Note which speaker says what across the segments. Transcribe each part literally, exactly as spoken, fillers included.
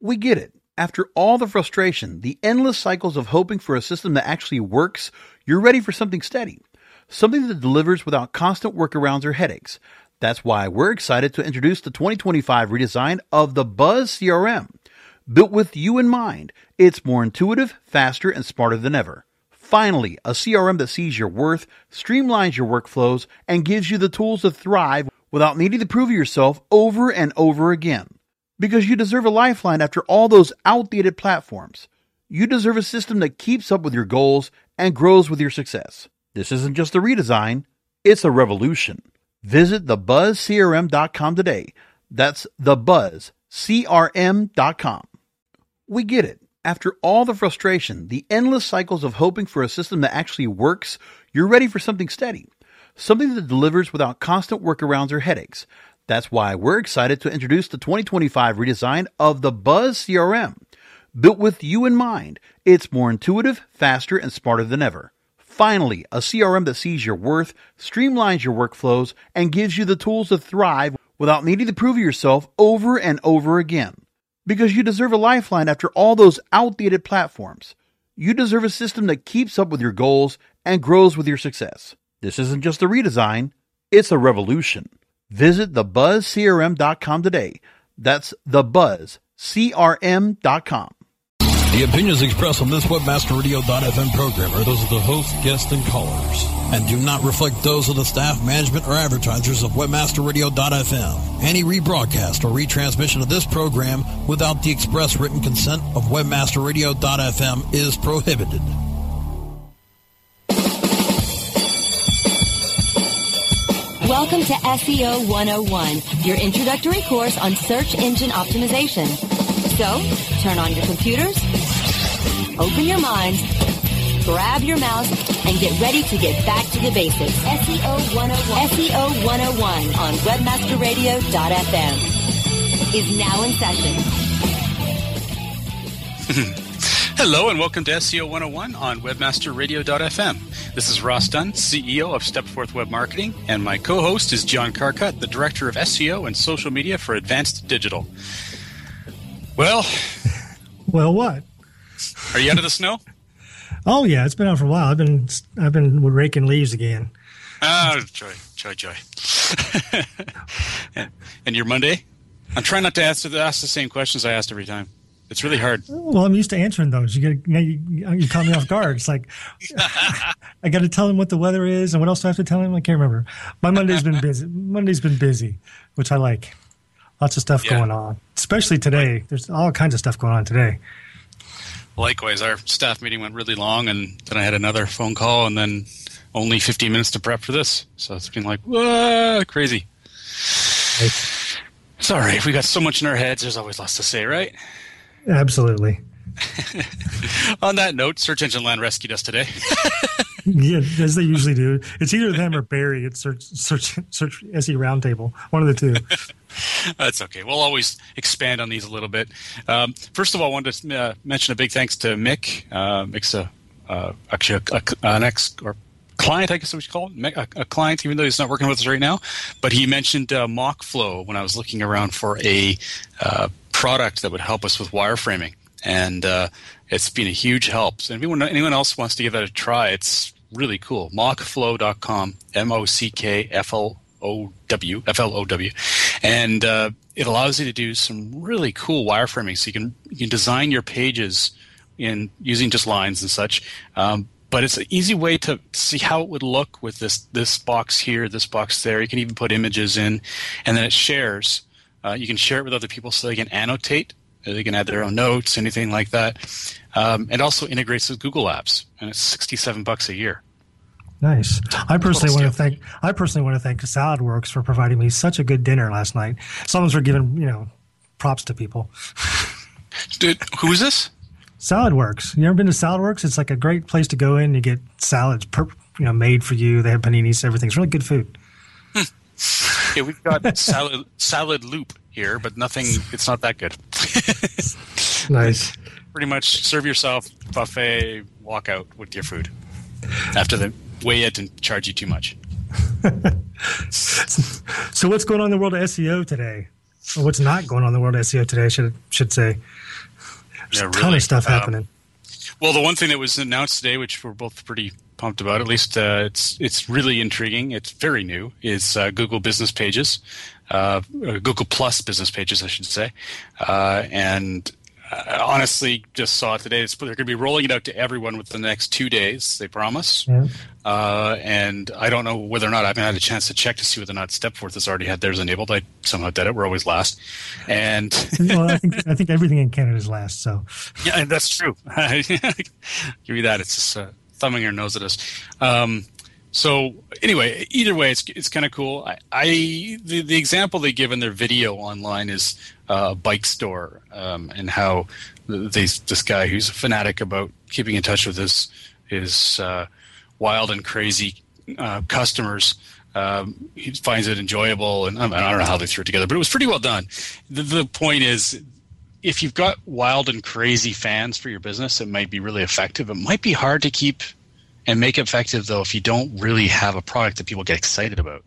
Speaker 1: We get it. After all the frustration, the endless cycles of hoping for a system that actually works, you're ready for something steady. Something that delivers without constant workarounds or headaches. That's why we're excited to introduce the twenty twenty-five redesign of the Buzz C R M. Built with you in mind, it's more intuitive, faster, and smarter than ever. Finally, a C R M that sees your worth, streamlines your workflows, and gives you the tools to thrive without needing to prove yourself over and over again. Because you deserve a lifeline after all those outdated platforms. You deserve a system that keeps up with your goals and grows with your success. This isn't just a redesign, it's a revolution. Visit the buzz c r m dot com today. That's the buzz c r m dot com. We get it. After all the frustration, the endless cycles of hoping for a system that actually works, you're ready for something steady. Something that delivers without constant workarounds or headaches. That's why we're excited to introduce the twenty twenty-five redesign of the Buzz C R M. Built with you in mind, it's more intuitive, faster, and smarter than ever. Finally, a C R M that sees your worth, streamlines your workflows, and gives you the tools to thrive without needing to prove yourself over and over again. Because you deserve a lifeline after all those outdated platforms. You deserve a system that keeps up with your goals and grows with your success. This isn't just a redesign, it's a revolution. Visit the buzz c r m dot com today. That's the buzz c r m dot com.
Speaker 2: The opinions expressed on this webmaster radio dot f m program are those of the host, guests, and callers, and do not reflect those of the staff, management, or advertisers of webmaster radio dot f m. Any rebroadcast or retransmission of this program without the express written consent of webmaster radio dot f m is prohibited.
Speaker 3: Welcome to S E O one oh one, your introductory course on search engine optimization. So, turn on your computers, open your minds, grab your mouse, and get ready to get back to the basics. S E O one oh one, S E O one oh one on webmaster radio dot f m is now in session.
Speaker 4: Hello and welcome to S E O one oh one on webmaster radio dot f m. This is Ross Dunn, C E O of Stepforth Web Marketing, and my co-host is John Carcutt, the Director of S E O and Social Media for Advanced Digital. Well...
Speaker 5: Well, what?
Speaker 4: Are you out of the snow?
Speaker 5: Oh, yeah, it's been out for a while. I've been I've been raking leaves again.
Speaker 4: Oh, joy, joy, joy. And your Monday? I'm trying not to ask, ask the same questions I asked every time. It's really hard. Well,
Speaker 5: I'm used to answering those. You get you, you caught me off guard. It's like I got to tell him what the weather is, and what else do I have to tell him? I can't remember. My Monday's been busy. Monday's been busy, which I like. Lots of stuff yeah. going on, especially today. There's all kinds of stuff going on today.
Speaker 4: Likewise, our staff meeting went really long, and then I had another phone call, and then only fifteen minutes to prep for this. So it's been like, whoa, crazy. Right. It's all right. We got so much in our heads. There's always lots to say, right?
Speaker 5: Absolutely.
Speaker 4: On that note, Search Engine Land rescued us today.
Speaker 5: Yeah, as they usually do. It's either them or Barry at Search Search Search S E Roundtable. One of the two.
Speaker 4: That's okay. We'll always expand on these a little bit. Um, first of all, I wanted to uh, mention a big thanks to Mick. Uh, Mick's a, uh, actually a, a, an ex or client, I guess we should call it, a, a client, even though he's not working with us right now. But he mentioned uh, Mockflow when I was looking around for a uh, product that would help us with wireframing. And uh, it's been a huge help. So if anyone, anyone else wants to give that a try, it's really cool. mockflow dot com, M O C K F L O W, F L O W. And uh, it allows you to do some really cool wireframing. So you can you can design your pages in using just lines and such. Um, but it's an easy way to see how it would look with this this box here, this box there. You can even put images in, and then it shares. Uh, you can share it with other people so they can annotate. They can add their own notes, anything like that. Um, it also integrates with Google Apps, and it's sixty-seven bucks a year.
Speaker 5: Nice. I personally want to thank I personally want to thank SaladWorks for providing me such a good dinner last night. Someone's for giving, you know, props to people.
Speaker 4: Dude, who is this?
Speaker 5: SaladWorks. You ever been to SaladWorks? It's like a great place to go in. You get salads, per, you know, made for you. They have paninis, everything. It's really good food.
Speaker 4: Hmm. Yeah, we've got salad salad loop here, but nothing. It's not that good.
Speaker 5: Nice.
Speaker 4: Pretty much serve yourself, buffet, walk out with your food after they weigh it and charge you too much.
Speaker 5: So what's going on in the world of S E O today? Or what's not going on in the world of S E O today, I should, should say. There's
Speaker 4: Yeah,
Speaker 5: a ton
Speaker 4: really.
Speaker 5: of stuff
Speaker 4: Um,
Speaker 5: happening.
Speaker 4: Well, the one thing that was announced today, which we're both pretty pumped about, at least uh, it's it's really intriguing. It's very new. Is uh, Google Business Pages, uh, or Google Plus Business Pages, I should say, uh, and. Uh, honestly, just saw it today. It's, they're going to be rolling it out to everyone within the next two days, they promise.
Speaker 5: Yeah.
Speaker 4: Uh, and I don't know whether or not I haven't had a chance to check to see whether or not Stepforth has already had theirs enabled. I somehow did it. We're always last. And
Speaker 5: Well, I think I think everything in Canada is last. So
Speaker 4: yeah, that's true. Give you that. It's just uh, thumbing your nose at us. Um, so anyway, either way, it's it's kind of cool. I, I the, the example they give in their video online is uh, a bike store um, and how they, this guy who's a fanatic about keeping in touch with his his uh, wild and crazy uh, customers. Um, he finds it enjoyable, and I don't know how they threw it together, but it was pretty well done. The, the point is, if you've got wild and crazy fans for your business, it might be really effective. It might be hard to keep and make effective, though, if you don't really have a product that people get excited about.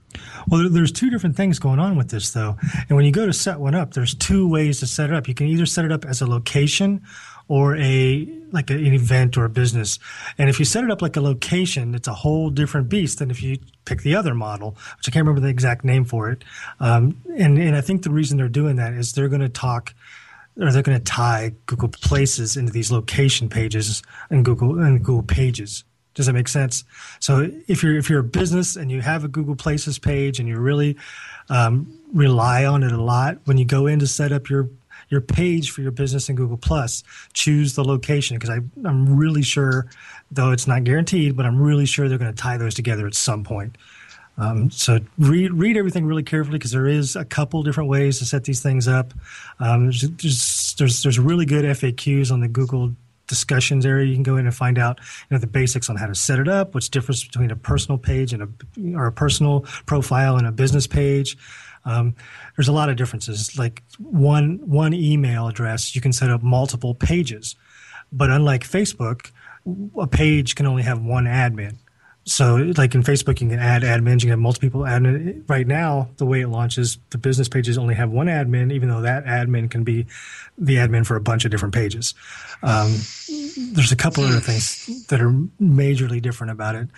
Speaker 5: Well, there's two different things going on with this, though. And when you go to set one up, there's two ways to set it up. You can either set it up as a location or a like a, an event or a business. And if you set it up like a location, it's a whole different beast than if you pick the other model, which I can't remember the exact name for it. Um, and, and I think the reason they're doing that is they're going to talk or they're going to tie Google Places into these location pages and Google and Google Pages. Does that make sense? So if you're if you're a business and you have a Google Places page and you really um, rely on it a lot, when you go in to set up your your page for your business in Google Plus, choose the location, because I'm really sure, though it's not guaranteed, but I'm really sure they're going to tie those together at some point. Um, so read read everything really carefully, because there is a couple different ways to set these things up. Um, there's, there's there's there's really good F A Qs on the Google discussions area. You can go in and find out, you know, the basics on how to set it up, what's the difference between a personal page and a or a personal profile and a business page. Um, there's a lot of differences. Like one one email address, you can set up multiple pages, but unlike Facebook, a page can only have one admin. So like in Facebook, you can add admins, you can have multiple people admin. Right now, the way it launches, the business pages only have one admin, even though that admin can be the admin for a bunch of different pages. Um, there's a couple other things that are majorly different about it.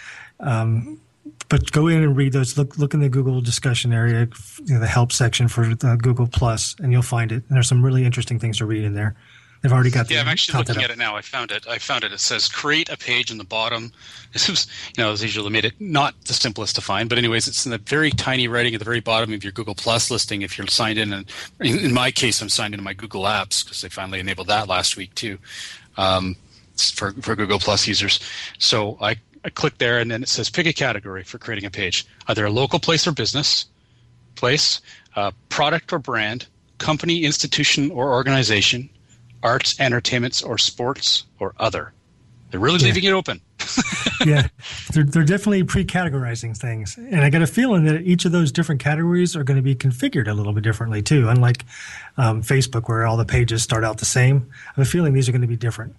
Speaker 5: Um, but go in and read those. Look look in the Google discussion area, you know, the help section for the Google Plus, and you'll find it. And there's some really interesting things to read in there. They've already got the
Speaker 4: Yeah, I'm actually
Speaker 5: content
Speaker 4: looking
Speaker 5: up.
Speaker 4: at it now. I found it. I found it. It says create a page in the bottom. This was, you know, as usual, made it not the simplest to find. But anyways, it's in the very tiny writing at the very bottom of your Google Plus listing if you're signed in. And in my case, I'm signed into my Google Apps because they finally enabled that last week too, um, for for Google Plus users. So I, I click there, and then it says pick a category for creating a page, either a local place or business place, uh, product or brand, company, institution, or organization, arts, entertainments, or sports, or other. They're really
Speaker 5: Yeah.
Speaker 4: leaving it open.
Speaker 5: Yeah, they're, they're definitely pre-categorizing things. And I got a feeling that each of those different categories are going to be configured a little bit differently too, unlike um, Facebook where all the pages start out the same. I have a feeling these are going to be different.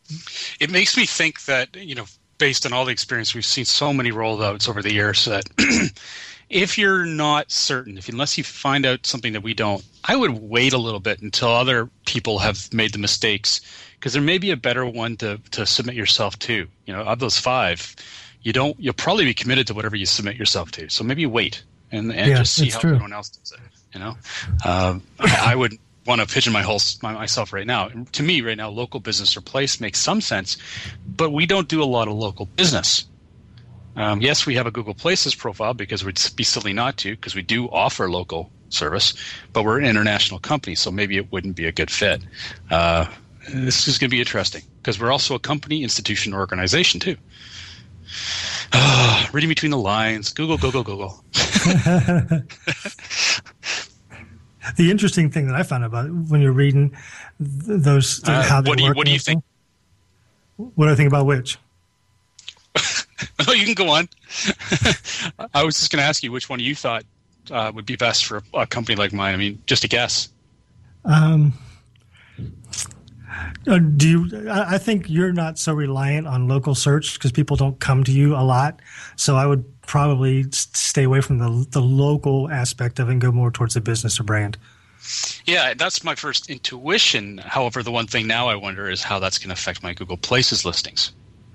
Speaker 4: It makes me think that, you know, based on all the experience, we've seen so many rollouts over the years that if you're not certain, if unless you find out something that we don't, I would wait a little bit until other people have made the mistakes, because there may be a better one to, to submit yourself to. You know, of those five, you don't, you'll probably be committed to whatever you submit yourself to. So maybe wait and, and
Speaker 5: Yeah,
Speaker 4: just see
Speaker 5: it's
Speaker 4: how
Speaker 5: true.
Speaker 4: everyone else does it. You know, um, I, I would want to pigeonhole my, myself right now. To me, right now, local business or place makes some sense, but we don't do a lot of local business. Um, yes, we have a Google Places profile because we'd be silly not to, because we do offer local service, but we're an international company, so maybe it wouldn't be a good fit. Uh, this is going to be interesting because we're also a company, institution, or organization too. Uh, reading between the lines, Google, Google, Google.
Speaker 5: The interesting thing that I found about it, when you're reading th- those,
Speaker 4: Uh,
Speaker 5: how they
Speaker 4: what do you-
Speaker 5: work
Speaker 4: what do
Speaker 5: and
Speaker 4: you think?
Speaker 5: everything. What do I think about which?
Speaker 4: Oh, you can go on. I was just going to ask you which one you thought uh, would be best for a, a company like mine. I mean, just a guess.
Speaker 5: Um, uh, do you? I I think you're not so reliant on local search because people don't come to you a lot. So I would probably s- stay away from the the local aspect of it and go more towards the business or brand.
Speaker 4: Yeah, that's my first intuition. However, the one thing now I wonder is how that's going to affect my Google Places listings.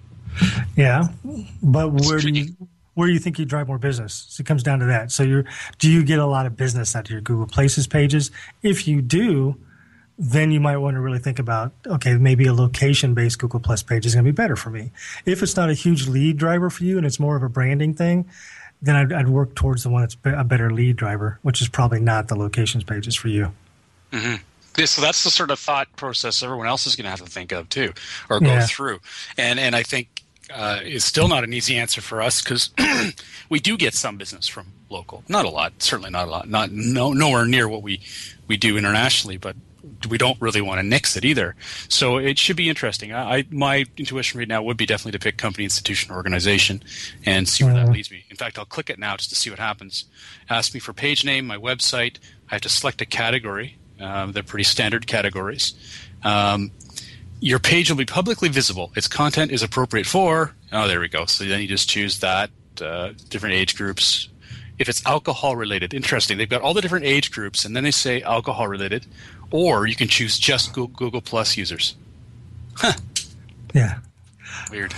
Speaker 5: Yeah, but
Speaker 4: It's
Speaker 5: where do
Speaker 4: tricky.
Speaker 5: you where do you think you drive more business? So it comes down to that. So you're do you get a lot of business out of your Google Places pages? If you do, then you might want to really think about, okay, maybe a location-based Google Plus page is going to be better for me. If it's not a huge lead driver for you and it's more of a branding thing, then I'd, I'd work towards the one that's be- a better lead driver, which is probably not the locations pages for you.
Speaker 4: Mm-hmm. Yeah, so that's the sort of thought process everyone else is going to have to think of too, or go
Speaker 5: Yeah.
Speaker 4: through. And and I think uh, it's still not an easy answer for us because we do get some business from local, not a lot, certainly not a lot, not no nowhere near what we we do internationally, but we don't really want to nix it either. So it should be interesting. I, I my intuition right now would be definitely to pick company, institution, organization, and see where that
Speaker 5: Mhm.
Speaker 4: leads me. In fact, I'll click it now just to see what happens. Ask me for page name, my website. I have to select a category. Um, they're pretty standard categories. Um, your page will be publicly visible. Its content is appropriate for. Oh, there we go. So then you just choose that. Uh, different age groups. If it's alcohol related, interesting. They've got all the different age groups, and then they say alcohol related. Or you can choose just Google, Google Plus users. Huh.
Speaker 5: Yeah.
Speaker 4: Weird.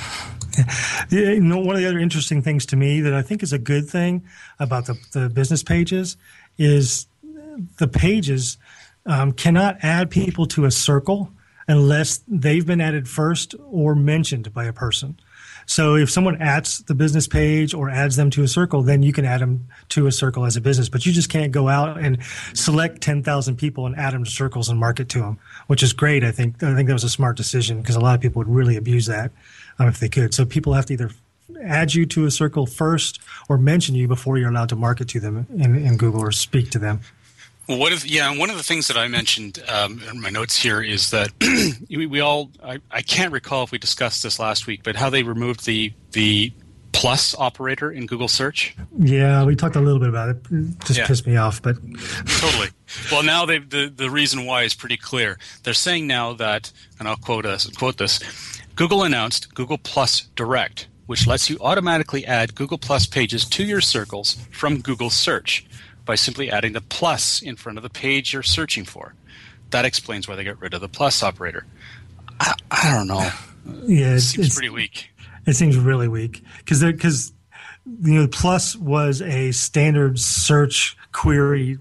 Speaker 5: Yeah, you know, one of the other interesting things to me that I think is a good thing about the, the business pages is the pages um, cannot add people to a circle unless they've been added first or mentioned by a person. So if someone adds the business page or adds them to a circle, then you can add them to a circle as a business. But you just can't go out and select ten thousand people and add them to circles and market to them, which is great. I think I think that was a smart decision because a lot of people would really abuse that um, if they could. So people have to either add you to a circle first or mention you before you're allowed to market to them in, in Google or speak to them.
Speaker 4: Well, what if, yeah, one of the things that I mentioned um, in my notes here is that we, we all, I, I can't recall if we discussed this last week, but how they removed the the plus operator in Google search.
Speaker 5: Yeah, we talked a little bit about it. It just
Speaker 4: Yeah.
Speaker 5: pissed me off, but
Speaker 4: Totally. Well, now they the, the reason why is pretty clear. They're saying now that, and I'll quote us quote this, Google announced Google Plus Direct, which lets you automatically add Google Plus pages to your circles from Google Search by simply adding the plus in front of the page you're searching for. That explains why they got rid of the plus operator. I, I don't know.
Speaker 5: yeah,
Speaker 4: It
Speaker 5: it's,
Speaker 4: seems
Speaker 5: it's
Speaker 4: pretty weak.
Speaker 5: It seems really weak because because you know plus was a standard search query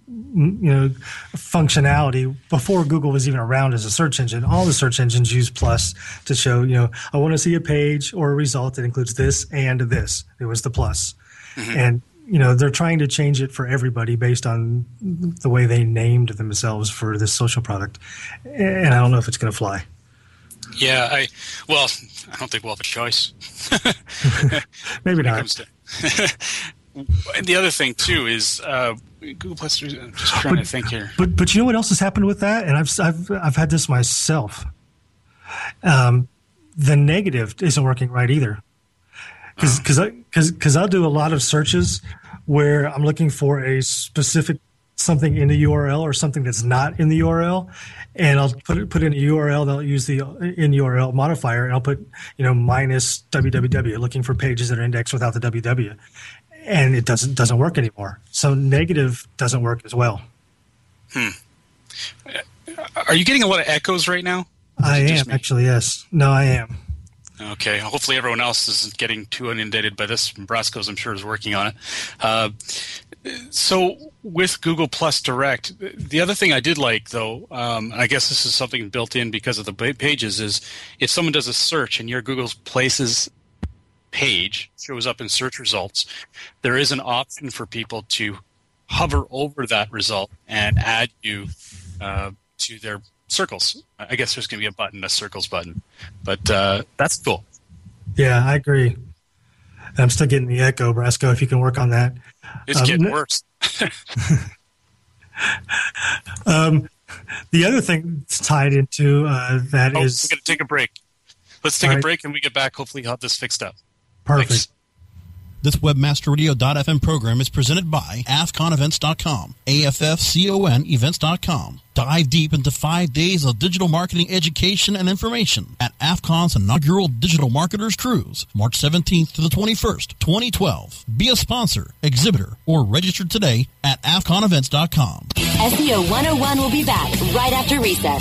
Speaker 5: you know functionality before Google was even around as a search engine. All the search engines use plus to show you know I want to see a page or a result that includes this and this. It was the plus,
Speaker 4: Mm-hmm.
Speaker 5: and you know they're trying to change it for everybody based on the way they named themselves for this social product, and I don't know if it's going to fly.
Speaker 4: Yeah, I well, I don't think we'll have a choice.
Speaker 5: Maybe
Speaker 4: when it
Speaker 5: not.
Speaker 4: comes to- and the other thing too is uh, Google Plus. I'm just trying
Speaker 5: But-
Speaker 4: to think here.
Speaker 5: But but you know what else has happened with that? And I've I've I've had this myself. Um, the negative isn't working right either. Because because because because I'll do a lot of searches where I'm looking for a specific something in the U R L or something that's not in the U R L, and I'll put it put in a U R L. They'll use the in U R L modifier, and I'll put you know minus www, looking for pages that are indexed without the www, and it doesn't doesn't work anymore. So negative doesn't work as well.
Speaker 4: Are you getting a lot of echoes right now?
Speaker 5: I
Speaker 4: Or is it
Speaker 5: am
Speaker 4: just me?
Speaker 5: actually, yes. No, I am.
Speaker 4: Okay. Hopefully everyone else isn't getting too inundated by this. Brasco's, I'm sure, is working on it. Uh, so with Google Plus Direct, the other thing I did like, though, um, and I guess this is something built in because of the pa- pages, is if someone does a search and your Google Places page shows up in search results, there is an option for people to hover over that result and add you uh, to their circles. I guess there's going to be a button, a circles button, but uh, that's cool.
Speaker 5: Yeah, I agree. I'm still getting the echo, Brasco, if you can work on that.
Speaker 4: It's
Speaker 5: Um,
Speaker 4: getting worse.
Speaker 5: Um, the other thing that's tied into uh, that
Speaker 4: Oh,
Speaker 5: is
Speaker 4: we're going to take a break. Let's take
Speaker 5: All
Speaker 4: a
Speaker 5: right.
Speaker 4: break and we get back. Hopefully, we'll have this fixed up.
Speaker 5: perfect.
Speaker 4: Thanks.
Speaker 2: This Webmaster Radio dot f m program is presented by A F C O N events dot com, A F F C O N events dot com. Dive deep into five days of digital marketing education and information at A F C O N's inaugural Digital Marketers Cruise, March seventeenth to the twenty-first, twenty twelve. Be a sponsor, exhibitor, or register today at A F C O N events dot com.
Speaker 3: S E O one oh one will be back right after recess.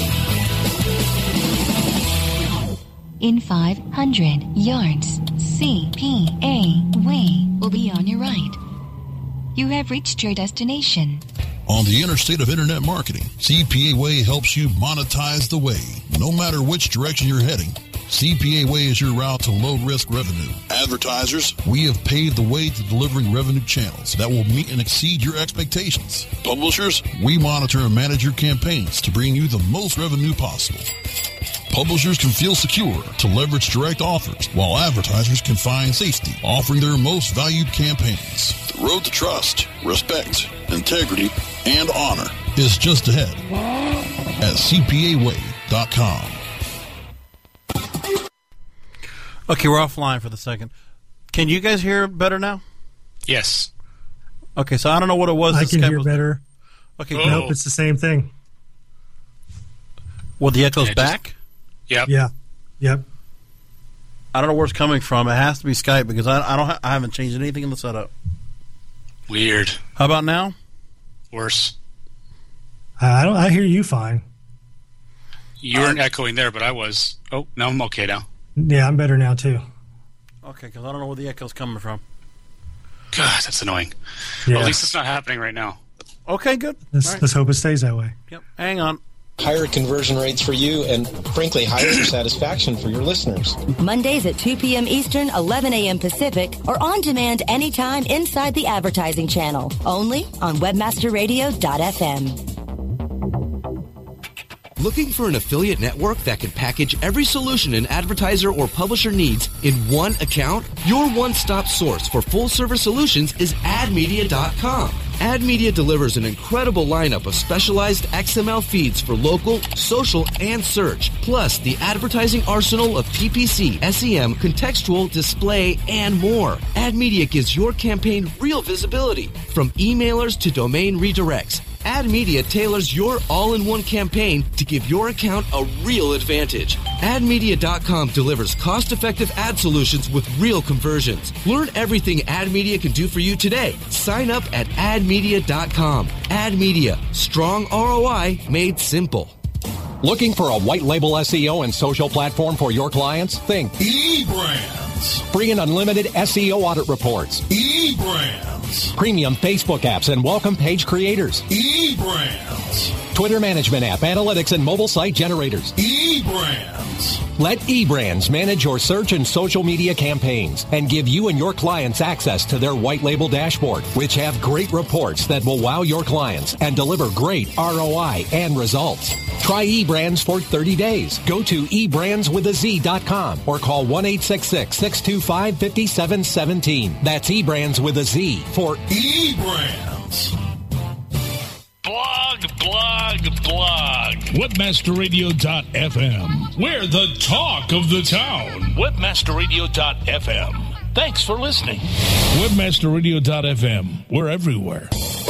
Speaker 6: In five hundred yards, C P A Way will be on your right. You have reached your destination.
Speaker 2: On the interstate of internet marketing, C P A Way helps you monetize the way. No matter which direction you're heading, C P A Way is your route to low-risk revenue. Advertisers, we have paved the way to delivering revenue channels that will meet and exceed your expectations. Publishers, we monitor and manage your campaigns to bring you the most revenue possible. Publishers can feel secure to leverage direct offers, while advertisers can find safety, offering their most valued campaigns. The road to trust, respect, integrity, and honor is just ahead at C P A way dot com.
Speaker 1: Okay, we're offline for the second. Can you guys hear better now?
Speaker 4: Yes.
Speaker 1: Okay, so I don't know what it was.
Speaker 5: I
Speaker 1: This
Speaker 5: can
Speaker 1: Skype
Speaker 5: hear
Speaker 1: was-
Speaker 5: better.
Speaker 1: Okay,
Speaker 4: Oh.
Speaker 5: Nope, it's the same thing.
Speaker 1: well, the echo's
Speaker 4: Yeah, just-
Speaker 1: back.
Speaker 4: Yep.
Speaker 5: Yeah. Yep.
Speaker 1: I don't know where it's coming from. It has to be Skype because I, I don't. Ha- I haven't changed anything in the setup.
Speaker 4: Weird.
Speaker 1: How about now?
Speaker 4: Worse.
Speaker 5: Uh, I don't. I hear you fine.
Speaker 4: You weren't echoing there, but I was. Oh, no, I'm okay now.
Speaker 5: Yeah, I'm better now too.
Speaker 1: Okay, because I don't know where the echo's coming from.
Speaker 4: God, that's annoying.
Speaker 5: Yeah.
Speaker 4: Well, at least it's not happening right now.
Speaker 1: Okay, good.
Speaker 5: let's,
Speaker 1: All right.
Speaker 5: let's hope it stays that way.
Speaker 1: Yep. Hang on.
Speaker 7: Higher conversion rates for you and, frankly, higher satisfaction for your listeners.
Speaker 3: Mondays at two p.m. Eastern, eleven a.m. Pacific, or on demand anytime inside the advertising channel. Only on webmaster radio dot f m.
Speaker 8: Looking for an affiliate network that can package every solution an advertiser or publisher needs in one account? Your one-stop source for full-service solutions is ad media dot com. AdMedia delivers an incredible lineup of specialized X M L feeds for local, social, and search, plus the advertising arsenal of P P C, S E M, contextual, display, and more. AdMedia gives your campaign real visibility, from emailers to domain redirects. AdMedia tailors your all-in-one campaign to give your account a real advantage. ad media dot com delivers cost-effective ad solutions with real conversions. Learn everything AdMedia can do for you today. Sign up at ad media dot com. AdMedia, strong R O I made simple.
Speaker 9: Looking for a white label S E O and social platform for your clients? Think
Speaker 2: eBrands.
Speaker 9: Free and unlimited S E O audit reports.
Speaker 2: eBrands.
Speaker 9: Premium Facebook apps and welcome page creators.
Speaker 2: eBrands.
Speaker 9: Twitter management app, analytics, and mobile site generators.
Speaker 2: eBrands.
Speaker 9: Let eBrands manage your search and social media campaigns and give you and your clients access to their white label dashboard, which have great reports that will wow your clients and deliver great R O I and results. Try eBrands for thirty days. Go to e brands with a z dot com or call one eight six six, six two five, five seven one seven. That's eBrands with a Z for
Speaker 2: eBrands.
Speaker 10: Blog, blog, blog. webmaster radio dot f m. We're the talk of the town. webmaster radio dot f m. Thanks for listening. webmaster radio dot f m. We're everywhere.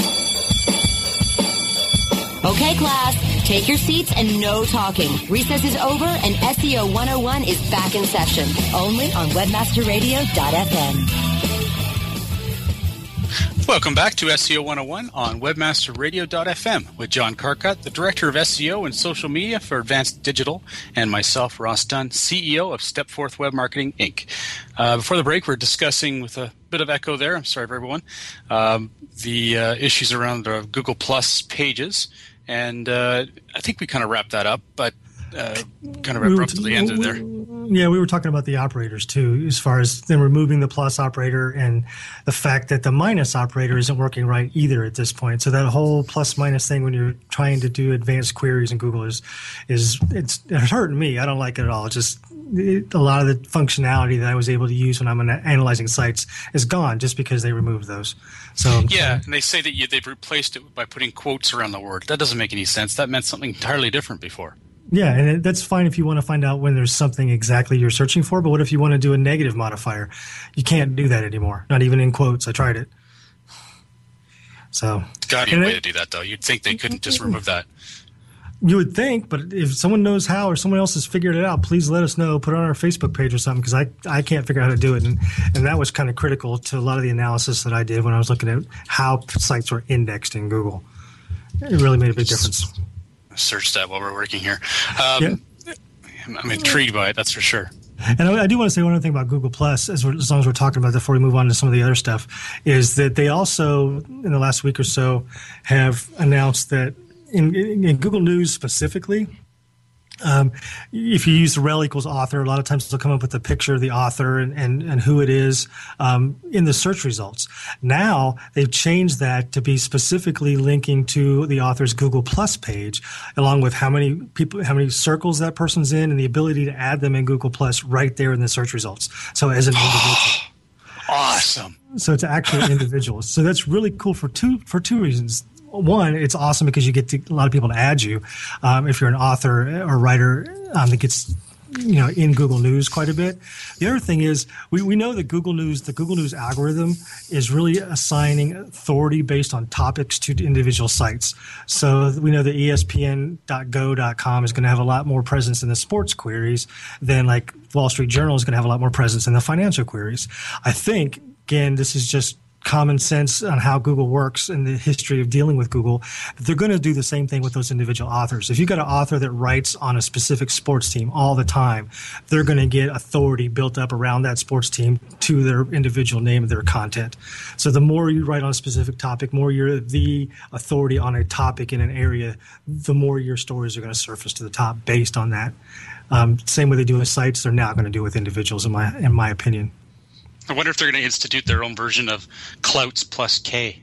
Speaker 3: Okay, class, take your seats and no talking. Recess is over and S E O one oh one is back in session. Only on webmaster radio dot f m.
Speaker 4: Welcome back to S E O one oh one on webmaster radio dot f m with John Carcutt, the Director of S E O and Social Media for Advanced Digital, and myself, Ross Dunn, C E O of Stepforth Web Marketing, Incorporated. Uh, before the break, we're discussing, with a bit of echo there, I'm sorry for everyone, um, the uh, issues around the Google Plus pages, and uh, I think we kind of wrapped that up, but uh, kind of
Speaker 5: We were
Speaker 4: abruptly
Speaker 5: t-
Speaker 4: ended there.
Speaker 5: Yeah, we were talking about the operators too, as far as them removing the plus operator and the fact that the minus operator isn't working right either at this point. So that whole plus minus thing when you're trying to do advanced queries in Google is, is it's, it's hurting me. I don't like it at all. It's just it, a lot of the functionality that I was able to use when I'm analyzing sites is gone just because they removed those. So
Speaker 4: yeah, and they say that you, they've replaced it by putting quotes around the word. That doesn't make any sense. That meant something entirely different before.
Speaker 5: Yeah, and it, that's fine if you want to find out when there's something exactly you're searching for. But what if you want to do a negative modifier? You can't do that anymore. Not even in quotes. I tried it. So
Speaker 4: it's got to be a way it, to do that, though. You'd think they couldn't just remove that.
Speaker 5: You would think, but if someone knows how or someone else has figured it out, please let us know. Put it on our Facebook page or something, because I, I can't figure out how to do it. And, and that was kind of critical to a lot of the analysis that I did when I was looking at how sites were indexed in Google. It really made a big difference.
Speaker 4: Search that while we're working here. Um, yeah. I'm intrigued by it, that's for sure.
Speaker 5: And I, I do want to say one other thing about Google Plus, as, as long as we're talking about that before we move on to some of the other stuff, is that they also, in the last week or so, have announced that In, in Google News specifically, um, if you use the rel equals author, a lot of times they'll come up with a picture of the author and, and, and who it is um, in the search results. Now they've changed that to be specifically linking to the author's Google Plus page, along with how many people, how many circles that person's in, and the ability to add them in Google Plus right there in the search results. So as an individual.
Speaker 4: Awesome.
Speaker 5: So it's actually individuals. So that's really cool for two for two reasons. One, it's awesome because you get to, a lot of people to add you. Um, if you're an author or writer um, that gets, you know, in Google News quite a bit. The other thing is we, we know that Google News, the Google News algorithm is really assigning authority based on topics to individual sites. So we know that E S P N dot go dot com is going to have a lot more presence in the sports queries than like Wall Street Journal is going to have a lot more presence in the financial queries. I think, again, this is just common sense on how Google works and the history of dealing with Google, that they're going to do the same thing with those individual authors. If you've got an author that writes on a specific sports team all the time, they're going to get authority built up around that sports team to their individual name of their content. So the more you write on a specific topic, more you're the authority on a topic in an area, the more your stories are going to surface to the top based on that. Um, same way they do with sites, they're now going to do with individuals, in my in my opinion.
Speaker 4: I wonder if they're going to institute their own version of Clouts plus K.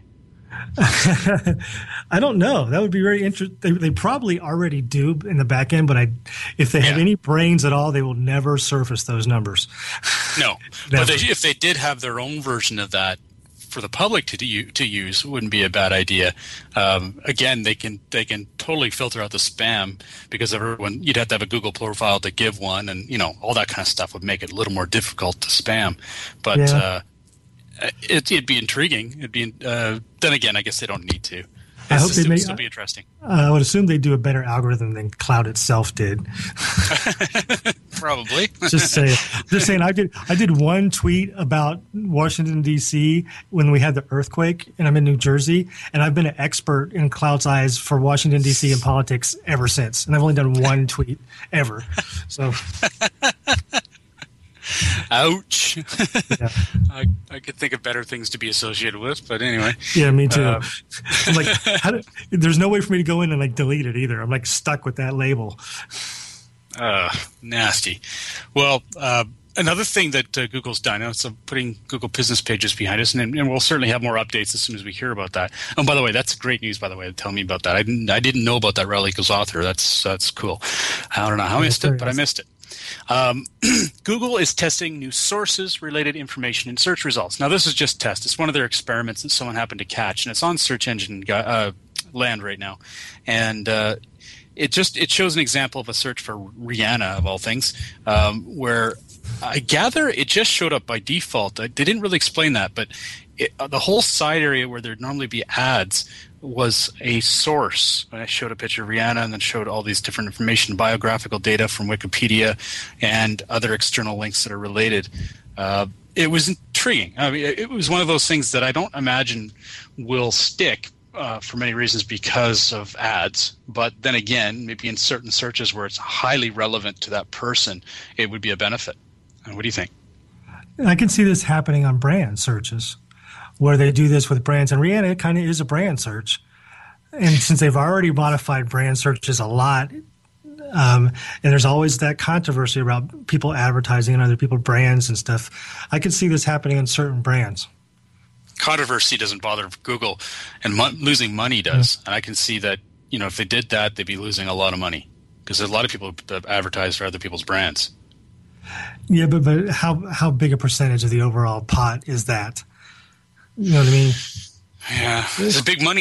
Speaker 5: I don't know. That would be very interesting. They, they probably already do in the back end, but I, if they have yeah. any brains at all, they will never surface those numbers.
Speaker 4: No, but they, if they did have their own version of that for the public to do, to use, it wouldn't be a bad idea. Um, again, they can they can totally filter out the spam because everyone you'd have to have a Google profile to give one, and you know all that kind of stuff would make it a little more difficult to spam. But yeah. uh, it, it'd be intriguing. It'd be uh, then again, I guess they don't need to.
Speaker 5: I hope
Speaker 4: just,
Speaker 5: they
Speaker 4: it would
Speaker 5: make,
Speaker 4: still be interesting.
Speaker 5: Uh, I would assume they do a better algorithm than Cloud itself did.
Speaker 4: Probably.
Speaker 5: Just saying. Just saying. I did. I did one tweet about Washington D C when we had the earthquake, and I'm in New Jersey, and I've been an expert in Cloud's eyes for Washington D C and politics ever since, and I've only done one tweet ever. So.
Speaker 4: Ouch.
Speaker 5: Yeah.
Speaker 4: I, I could think of better things to be associated with, but anyway.
Speaker 5: Yeah, me too.
Speaker 4: Uh,
Speaker 5: I'm like, how do, there's no way for me to go in and like delete it either. I'm like stuck with that label.
Speaker 4: Uh, nasty. Well, uh, another thing that uh, Google's done, is uh, putting Google Business Pages behind us, and, and we'll certainly have more updates as soon as we hear about that. And by the way, that's great news, by the way. Tell me about that. I didn't, I didn't know about that rel equals author. That's, that's cool. I don't know how I missed it, but I missed it. Um, Google is testing new sources-related information in search results. Now, this is just test. It's one of their experiments that someone happened to catch, and it's on search engine uh, land right now. And uh, it just it shows an example of a search for Rihanna, of all things, um, where I gather it just showed up by default. They didn't really explain that, but it, uh, the whole side area where there'd normally be ads was a source. I showed a picture of Rihanna and then showed all these different information, biographical data from Wikipedia and other external links that are related. Uh, it was intriguing. I mean, it was one of those things that I don't imagine will stick uh, for many reasons because of ads. But then again, maybe in certain searches where it's highly relevant to that person, it would be a benefit. Uh, what do you think?
Speaker 5: I can see this happening on brand searches, where they do this with brands. And Rihanna kind of is a brand search. And since they've already modified brand searches a lot, um, and there's always that controversy about people advertising and other people's brands and stuff, I could see this happening in certain brands.
Speaker 4: Controversy doesn't bother Google, and mo- losing money does. Mm-hmm. And I can see that, you know, if they did that, they'd be losing a lot of money because there's a lot of people that advertise for other people's brands.
Speaker 5: Yeah, but, but how, how big a percentage of the overall pot is that? You know what I mean?
Speaker 4: Yeah. It's big money, though.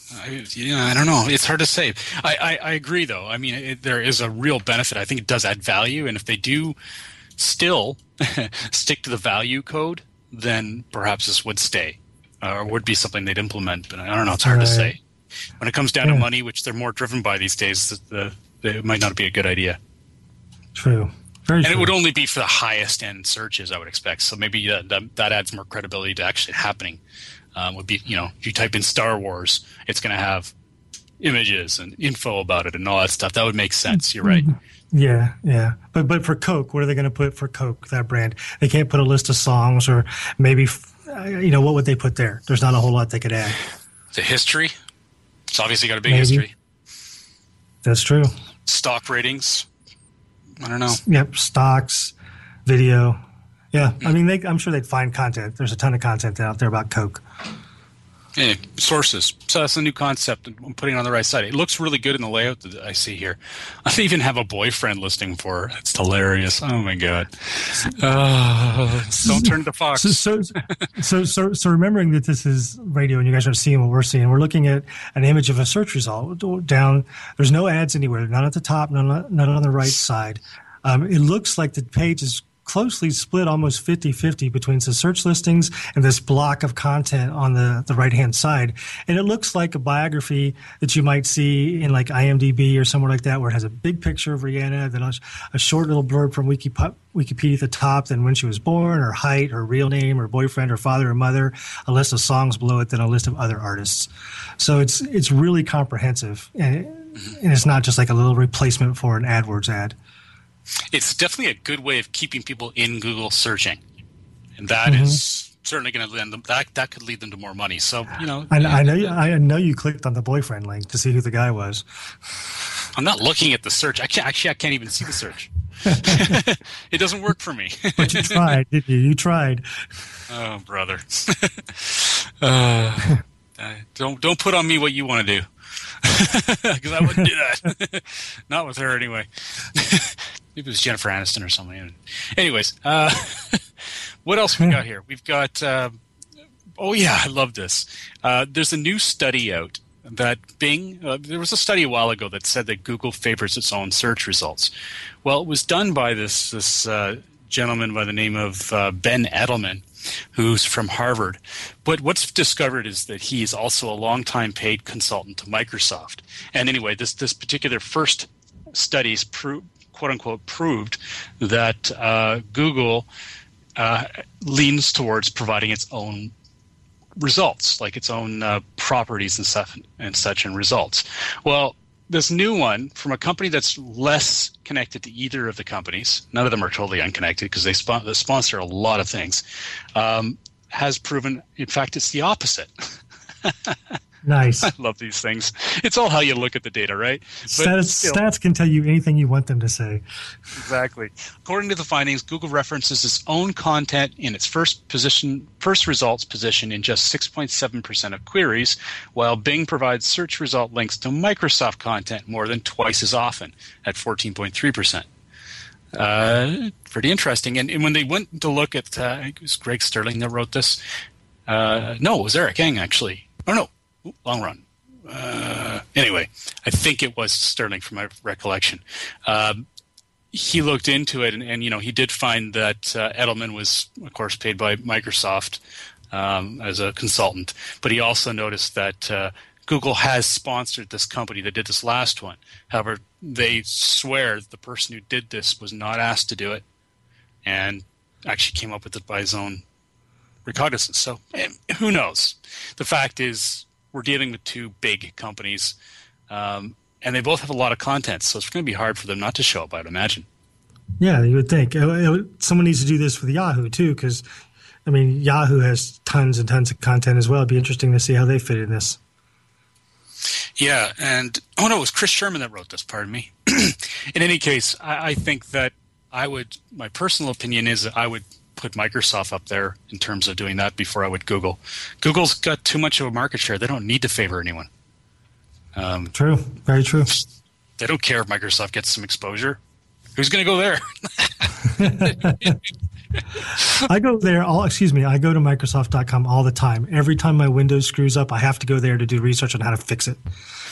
Speaker 4: I, yeah, I don't know. It's hard to say. I, I, I agree, though. I mean, it, there is a real benefit. I think it does add value, and if they do still stick to the value code, then perhaps this would stay, uh, or would be something they'd implement. But I don't know. It's hard
Speaker 5: right.
Speaker 4: to say. When it comes down
Speaker 5: yeah.
Speaker 4: to money, which they're more driven by these days, the, the, it might not be a good idea.
Speaker 5: True. Very
Speaker 4: and
Speaker 5: true.
Speaker 4: it would only be for the highest end searches, I would expect. So maybe uh, that, that adds more credibility to actually happening. Um, would be, you know, if you type in Star Wars, it's going to have images and info about it and all that stuff. That would make sense. You're right.
Speaker 5: Yeah, yeah. But but for Coke, what are they going to put for Coke, that brand? They can't put a list of songs, or maybe, you know, what would they put there? There's not a whole lot they could add.
Speaker 4: The history. It's obviously got a big
Speaker 5: Maybe.
Speaker 4: history.
Speaker 5: That's true.
Speaker 4: Stock ratings. I don't know.
Speaker 5: Yep, stocks, video. Yeah, I mean, they, I'm sure they'd find content. There's a ton of content out there about Coke.
Speaker 4: Yeah, sources. So that's a new concept. I'm putting it on the right side. It looks really good in the layout that I see here. I even have a boyfriend listing for her. It's hilarious. Oh my god! Uh, don't turn to Fox.
Speaker 5: So, so, so, so, so, remembering that this is radio and you guys are seeing what we're seeing, we're looking at an image of a search result down. There's no ads anywhere. None at the top. None, none on the right side. Um, it looks like the page is closely split, almost fifty-fifty between the search listings and this block of content on the, the right-hand side. And it looks like a biography that you might see in like I M D B or somewhere like that, where it has a big picture of Rihanna, then a, a short little blurb from Wiki, Wikipedia at the top, then when she was born, her height, her real name, her boyfriend, her father or mother, a list of songs below it, then a list of other artists. So it's it's really comprehensive, and, and it's not just like a little replacement for an AdWords ad.
Speaker 4: It's definitely a good way of keeping people in Google searching, and that
Speaker 5: mm-hmm.
Speaker 4: is certainly going to lead them. That that could lead them to more money. So you know,
Speaker 5: I, I know you, I know you clicked on the boyfriend link to see who the guy was.
Speaker 4: I'm not looking at the search. I can't actually. I can't even see the search. It doesn't work for me.
Speaker 5: But you tried, didn't you? You tried.
Speaker 4: Oh, brother. uh, don't don't put on me what you want to do. Because I wouldn't do that. Not with her, anyway. Maybe it was Jennifer Aniston or something. Anyways, uh, what else we got here? We've got, uh, oh yeah, I love this. Uh, there's a new study out that Bing, uh, there was a study a while ago that said that Google favors its own search results. Well, it was done by this, this uh, gentleman by the name of uh, Ben Edelman, who's from Harvard. But what's discovered is that he is also a longtime paid consultant to Microsoft. And anyway, this, this particular first studies, pro- quote unquote, proved that uh, Google uh, leans towards providing its own results, like its own uh, properties and stuff and such and results. Well, this new one from a company that's less connected to either of the companies, none of them are totally unconnected because they, spon- they sponsor a lot of things, um, has proven, in fact, it's the opposite.
Speaker 5: Nice.
Speaker 4: I love these things. It's all how you look at the data, right? But
Speaker 5: stats,
Speaker 4: still,
Speaker 5: stats can tell you anything you want them to say.
Speaker 4: Exactly. According to the findings, Google references its own content in its first position, first results position in just six point seven percent of queries, while Bing provides search result links to Microsoft content more than twice as often at fourteen point three percent. Uh, pretty interesting. And, and when they went to look at, uh, it was Greg Sterling that wrote this. Uh, no, it was Eric Eng, actually. Oh, no. Ooh, long run. Uh, anyway, I think it was Sterling from my recollection. Um, he looked into it, and, and you know, he did find that uh, Edelman was, of course, paid by Microsoft um, as a consultant. But he also noticed that uh, Google has sponsored this company that did this last one. However, they swear the person who did this was not asked to do it, and actually came up with it by his own recognizance. So eh, who knows? The fact is, we're dealing with two big companies, um, and they both have a lot of content, so it's going to be hard for them not to show up, I'd imagine.
Speaker 5: Yeah, you would think. It, it, someone needs to do this with Yahoo, too, because, I mean, Yahoo has tons and tons of content as well. It'd be interesting to see how they fit in this.
Speaker 4: Yeah, and, oh no, it was Chris Sherman that wrote this, pardon me. In any case, I, I think that I would, my personal opinion is that I would put Microsoft up there in terms of doing that before I would Google. Google's got too much of a market share. They don't need to favor anyone. Um,
Speaker 5: true. Very true.
Speaker 4: They don't care if Microsoft gets some exposure. Who's going to go there?
Speaker 5: I go there all excuse me, I go to Microsoft dot com all the time. Every time my Windows screws up, I have to go there to do research on how to fix it.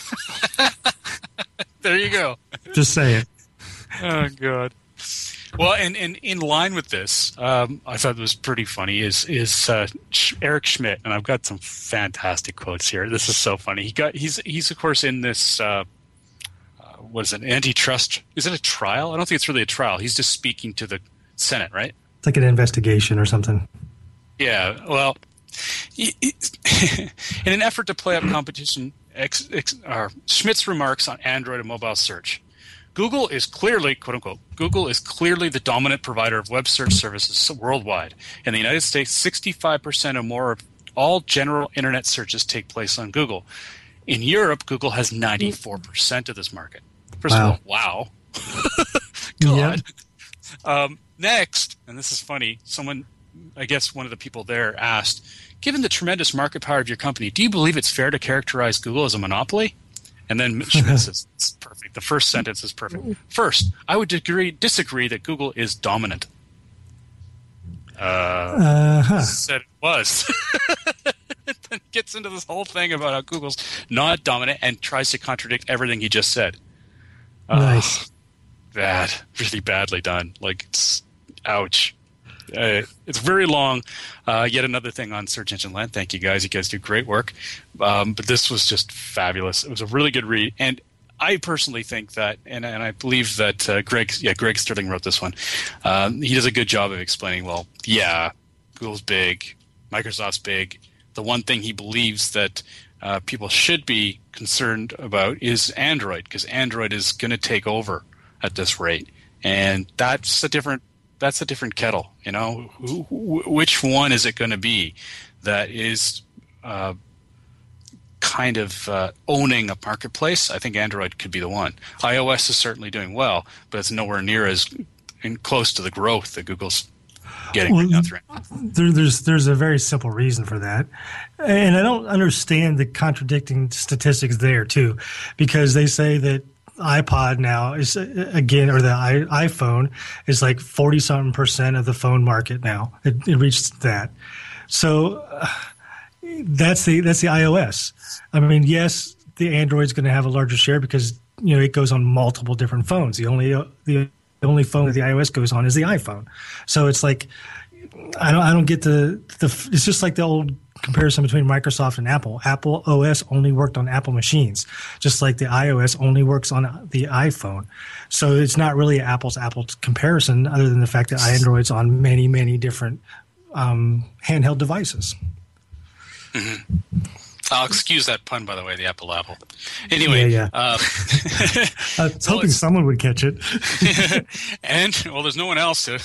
Speaker 4: There you go.
Speaker 5: Just say it.
Speaker 4: Oh, God. Well, and, and in line with this, um, I thought it was pretty funny, is is uh, Eric Schmidt, and I've got some fantastic quotes here. This is so funny. He got he's he's of course in this uh, uh, what is it, antitrust? Is it a trial? I don't think it's really a trial. He's just speaking to the Senate, right?
Speaker 5: It's like an investigation or something.
Speaker 4: Yeah. Well, he, he, in an effort to play up competition, ex, ex, uh, Schmidt's remarks on Android and mobile search. Google is clearly, quote unquote, Google is clearly the dominant provider of web search services worldwide. In the United States, sixty-five percent or more of all general internet searches take place on Google. In Europe, Google has ninety-four percent of this market. First
Speaker 5: wow.
Speaker 4: of all, wow. God. Yeah. Um, next, and this is funny, someone, I guess one of the people there asked, given the tremendous market power of your company, do you believe it's fair to characterize Google as a monopoly? And then Schmidt says, it's perfect. The first sentence is perfect. First, I would disagree, disagree that Google is dominant. Uh, uh-huh. Said it was. Then gets into this whole thing about how Google's not dominant and tries to contradict everything he just said.
Speaker 5: Nice.
Speaker 4: Uh, bad. Really badly done. Like, it's, ouch. Uh, it's very long. Uh, yet another thing on Search Engine Land. Thank you guys. You guys do great work. Um, but this was just fabulous. It was a really good read. And I personally think that, and, and I believe that uh, Greg, yeah, Greg Sterling wrote this one. Um, he does a good job of explaining, well, yeah, Google's big, Microsoft's big. The one thing he believes that uh, people should be concerned about is Android, because Android is going to take over at this rate. And that's a different That's a different kettle, you know. Who, wh- which one is it going to be that is uh, kind of uh, owning a marketplace? I think Android could be the one. iOS is certainly doing well, but it's nowhere near as in close to the growth that Google's getting
Speaker 5: well,
Speaker 4: right now. Through.
Speaker 5: There, there's there's a very simple reason for that, and I don't understand the contradicting statistics there too, because they say that iPod now is again, or the I, iPhone is like forty something percent of the phone market now. It, it reached that. So uh, that's the that's the iOS. I mean, yes, the Android's going to have a larger share because you know it goes on multiple different phones. The only uh, the only phone that the iOS goes on is the iPhone. So it's like I don't I don't get the the. It's just like the old comparison between Microsoft and Apple. Apple O S only worked on Apple machines, just like the iOS only works on the iPhone. So it's not really an apples-to-apples comparison other than the fact that Android's on many, many different um, handheld devices.
Speaker 4: Mm-hmm. I'll excuse that pun, by the way, the Apple Apple. Anyway.
Speaker 5: Yeah, yeah.
Speaker 4: Um,
Speaker 5: I was hoping well, someone would catch it.
Speaker 4: And, well, there's no one else to.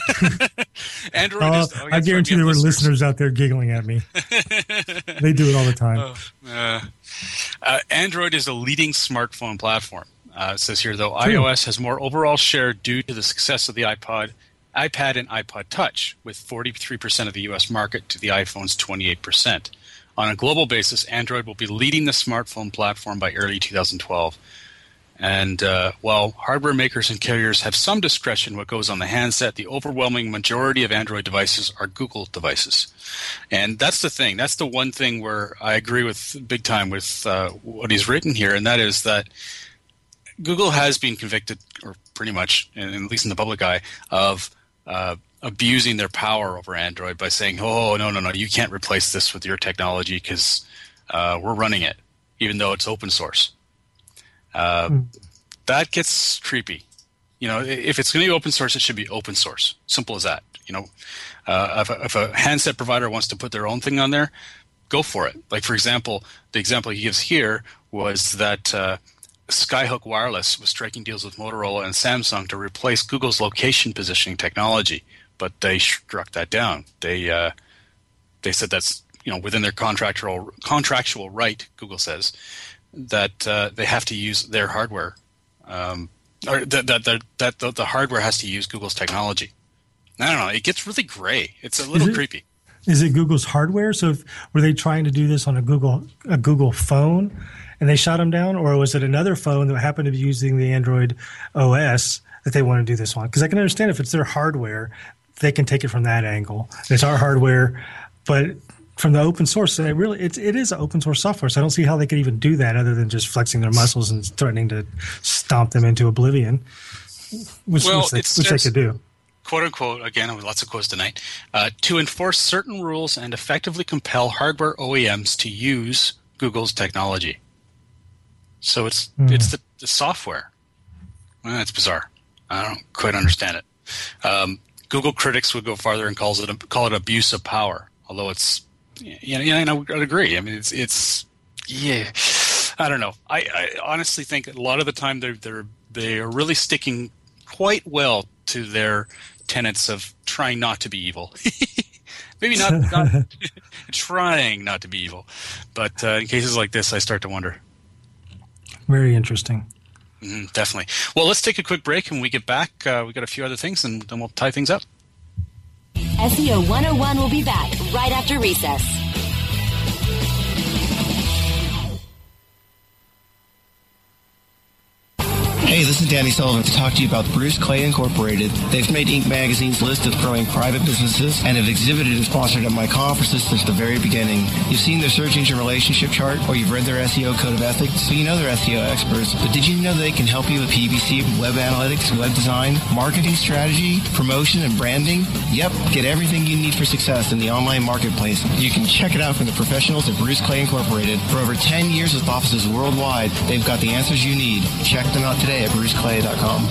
Speaker 4: Android
Speaker 5: uh,
Speaker 4: is, oh,
Speaker 5: I guarantee there were listeners. listeners out there giggling at me. They do it all the time.
Speaker 4: Uh, uh, uh, Android is a leading smartphone platform. Uh, it says here, though, True. iOS has more overall share due to the success of the iPod, iPad and iPod Touch, with forty-three percent of the U S market to the iPhone's twenty-eight percent. On a global basis, Android will be leading the smartphone platform by early two thousand twelve. And uh, while hardware makers and carriers have some discretion what goes on the handset, the overwhelming majority of Android devices are Google devices. And that's the thing. That's the one thing where I agree with big time with uh, what he's written here, and that is that Google has been convicted, or pretty much, at least in the public eye, of uh, abusing their power over Android by saying, oh, no, no, no, you can't replace this with your technology because uh, we're running it, even though it's open source. Uh, mm. That gets creepy. You know, if it's going to be open source, it should be open source. Simple as that. You know, uh, if, a, if a handset provider wants to put their own thing on there, go for it. Like, for example, the example he gives here was that uh, Skyhook Wireless was striking deals with Motorola and Samsung to replace Google's location positioning technology. But they struck that down. They uh, they said that's you know within their contractual contractual right. Google says that uh, they have to use their hardware, um, or that that that, that the, the hardware has to use Google's technology. I don't know. It gets really gray. It's a little
Speaker 5: is it,
Speaker 4: creepy.
Speaker 5: Is it Google's hardware? So if, were they trying to do this on a Google a Google phone, and they shot them down, or was it another phone that happened to be using the Android O S that they want to do this on? Because I can understand if it's their hardware. they can take it from that angle. It's our hardware, but from the open source, they really it's it is open source software. So I don't see how they could even do that other than just flexing their muscles and threatening to stomp them into oblivion, which,
Speaker 4: well,
Speaker 5: which, they, which they could do.
Speaker 4: Quote unquote, again, with lots of quotes tonight, uh, to enforce certain rules and effectively compel hardware O E Ms to use Google's technology. So it's mm. it's the, the software. Well, that's bizarre. I don't quite understand it. Um, Google critics would go farther and calls it a, call it abuse of power. Although it's, you know, and I would agree. I mean, it's it's yeah. I don't know. I, I honestly think a lot of the time they're they're they are really sticking quite well to their tenets of trying not to be evil. Maybe not, not trying not to be evil, but uh, in cases like this, I start to wonder.
Speaker 5: Very interesting.
Speaker 4: Mm-hmm, definitely. Well, let's take a quick break, and when we get back, uh, we got a few other things, and then we'll tie things up.
Speaker 3: S E O one oh one will be back right after recess.
Speaker 7: Hey, this is Danny Sullivan to talk to you about Bruce Clay Incorporated. They've made Inc Magazine's list of growing private businesses and have exhibited and sponsored at my conferences since the very beginning. You've seen their search engine relationship chart, or you've read their S E O code of ethics, so you know they're S E O experts. But did you know they can help you with P P C, web analytics, web design, marketing strategy, promotion, and branding? Yep, get everything you need for success in the online marketplace. You can check it out from the professionals at Bruce Clay Incorporated. For over ten years with offices worldwide, they've got the answers you need. Check them out today at bruce clay dot com.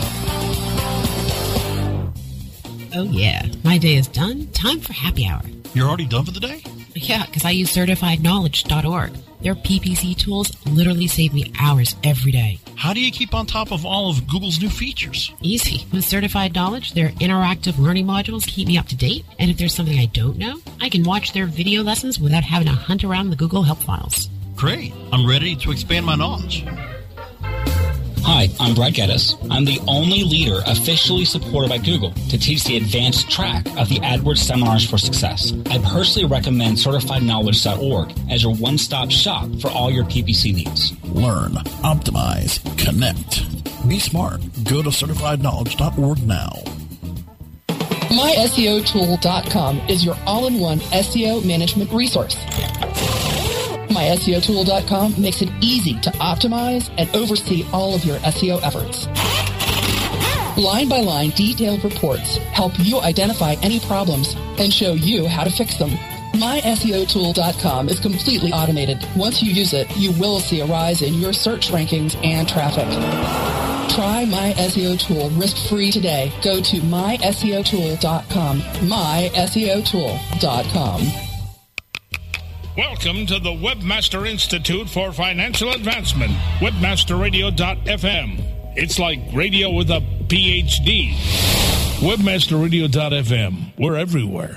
Speaker 11: Oh yeah, my day is done. Time for happy hour.
Speaker 2: You're already done for the day?
Speaker 11: Yeah, because I use certified knowledge dot org. Their P P C tools literally save me hours every day.
Speaker 2: How do you keep on top of all of Google's new features?
Speaker 11: Easy. With Certified Knowledge, their interactive learning modules keep me up to date. And if there's something I don't know, I can watch their video lessons without having to hunt around the Google Help files.
Speaker 2: Great. I'm ready to expand my knowledge.
Speaker 12: Hi, I'm Brett Geddes. I'm the only leader officially supported by Google to teach the advanced track of the AdWords Seminars for Success. I personally recommend certified knowledge dot org as your one-stop shop for all your P P C needs.
Speaker 2: Learn, optimize, connect. Be smart. Go to certified knowledge dot org now.
Speaker 13: my S E O tool dot com is your all-in-one S E O management resource. my S E O tool dot com makes it easy to optimize and oversee all of your S E O efforts. Line-by-line detailed reports help you identify any problems and show you how to fix them. my S E O tool dot com is completely automated. Once you use it, you will see a rise in your search rankings and traffic. Try My S E O Tool risk-free today. Go to my S E O tool dot com. my S E O tool dot com.
Speaker 10: Welcome to the Webmaster Institute for Financial Advancement, webmaster radio dot f m. It's like radio with a P H D. webmaster radio dot f m. We're everywhere.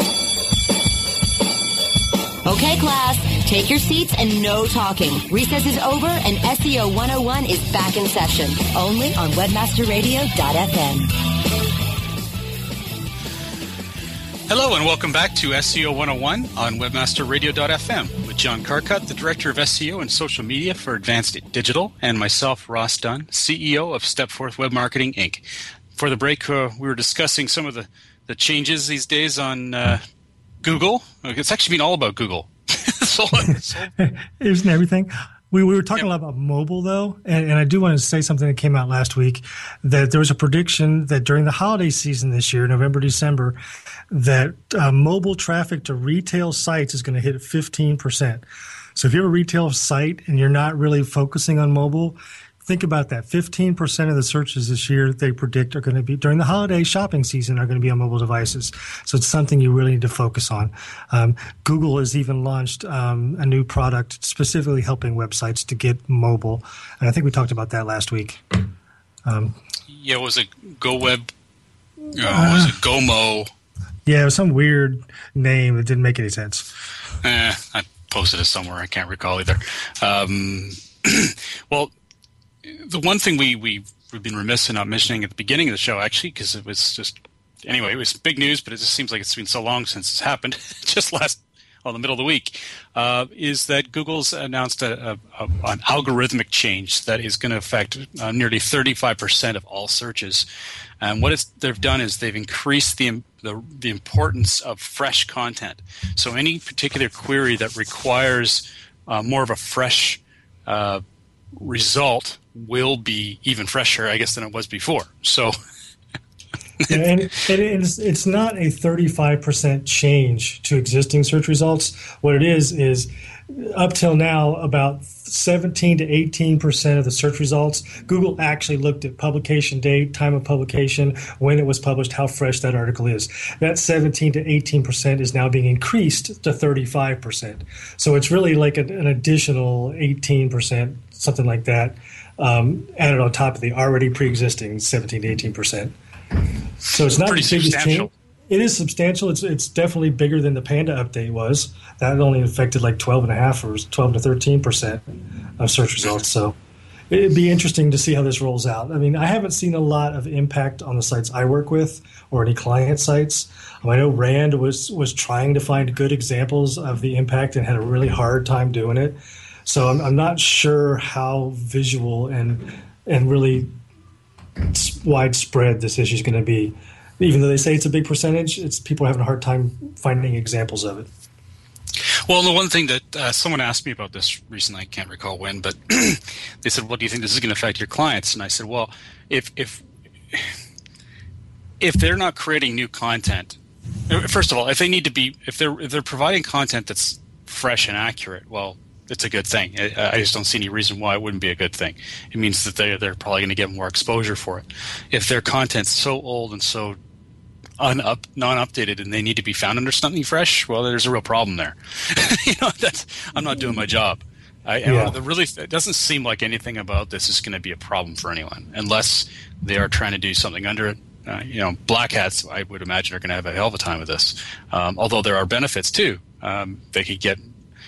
Speaker 3: Okay, class, take your seats and no talking. Recess is over and S E O one oh one is back in session, only on webmaster radio dot f m.
Speaker 4: Hello and welcome back to S E O one oh one on webmaster radio dot f m with John Carcutt, the Director of S E O and Social Media for Advanced Digital, and myself, Ross Dunn, C E O of Stepforth Web Marketing, Incorporated. For the break, uh, we were discussing some of the, the changes these days on uh, Google. It's actually been all about Google. so, so.
Speaker 5: Isn't everything? We, we were talking yeah. a lot about mobile, though, and, and I do want to say something that came out last week, that there was a prediction that during the holiday season this year, November, December, that uh, mobile traffic to retail sites is going to hit fifteen percent. So if you have a retail site and you're not really focusing on mobile, think about that. fifteen percent of the searches this year they predict are going to be during the holiday shopping season are going to be on mobile devices. So it's something you really need to focus on. Um, Google has even launched um, a new product specifically helping websites to get mobile. And I think we talked about that last week. Um,
Speaker 4: yeah, was it GoWeb? Uh, was it GoMo?
Speaker 5: Yeah, it was some weird name that didn't make any sense.
Speaker 4: Eh, I posted it somewhere. I can't recall either. Um, well, the one thing we, we, we've been remiss in not mentioning at the beginning of the show, actually, because it was just – anyway, it was big news, but it just seems like it's been so long since it's happened, just last – well, the middle of the week, uh, is that Google's announced a, a, a, an algorithmic change that is going to affect uh, nearly thirty-five percent of all searches. And what it's, they've done is they've increased the the the importance of fresh content. So any particular query that requires uh, more of a fresh uh, result will be even fresher, I guess, than it was before. So.
Speaker 5: Yeah, and it, it's, it's not a thirty-five percent change to existing search results. What it is is up till now, about seventeen to eighteen percent of the search results, Google actually looked at publication date, time of publication, when it was published, how fresh that article is. That seventeen to eighteen percent is now being increased to thirty-five percent. So it's really like an, an additional eighteen percent, something like that, um, added on top of the already pre-existing seventeen to eighteen percent. So it's not
Speaker 4: pretty
Speaker 5: the biggest
Speaker 4: substantial.
Speaker 5: change. It is substantial. It's it's definitely bigger than the Panda update was. That only affected like twelve and a half or twelve to thirteen percent of search results. So it'd be interesting to see how this rolls out. I mean, I haven't seen a lot of impact on the sites I work with or any client sites. I know Rand was was trying to find good examples of the impact and had a really hard time doing it. So I'm, I'm not sure how visual and and really widespread this issue is going to be. Even though they say it's a big percentage, it's people are having a hard time finding examples of it.
Speaker 4: Well, the one thing that uh, someone asked me about this recently, I can't recall when, but they said, "Well, do you think this is going to affect your clients?" And I said, "Well, if if if they're not creating new content, first of all, if they need to be, if they're if they're providing content that's fresh and accurate, well, it's a good thing. I, I just don't see any reason why it wouldn't be a good thing. It means that they they're probably going to get more exposure for it. If their content's so old and so unup non-updated and they need to be found under something fresh, well, there's a real problem there. you know, that's I'm not doing my job. I,
Speaker 5: Yeah.
Speaker 4: I the really it doesn't seem like anything about this is going to be a problem for anyone, unless they are trying to do something under it. Uh, you know, black hats, I would imagine, are going to have a hell of a time with this. Um, although there are benefits too. Um, they could get.